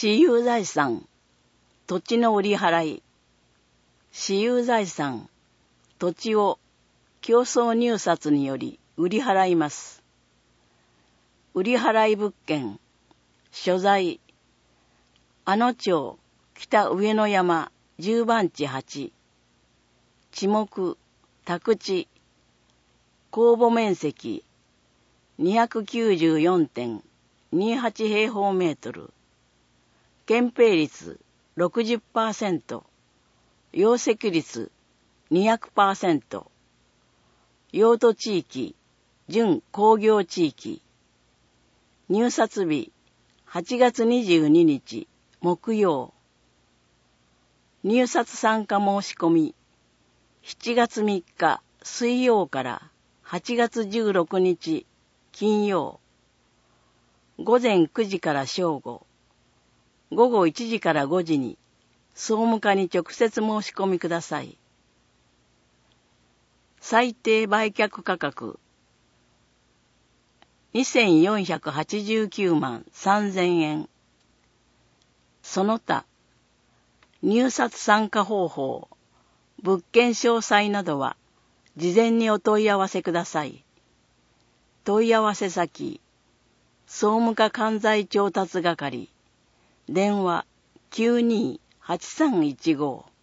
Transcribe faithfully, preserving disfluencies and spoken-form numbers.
私有財産、土地の売り払い。私有財産、土地を競争入札により売り払います。売り払い物件、所在、あの町、北上野山、十番地八。地目、宅地、公募面積、にひゃくきゅうじゅうよんてんにじゅうはち 平方メートル。建蔽率 ろくじゅっパーセント。容積率 にひゃくパーセント。用途地域、準工業地域。入札日、はちがつにじゅうににち、木曜。入札参加申し込み、しちがつみっか、水曜からはちがつじゅうろくにち、金曜。午前くじから正午、午後いちじからごじに、総務課に直接申し込みください。最低売却価格、にせんよんひゃくはちじゅうきゅうまんさんぜんえん。その他、入札参加方法、物件詳細などは、事前にお問い合わせください。問い合わせ先、総務課関西調達係、電話 きゅうにーはちさんいちご。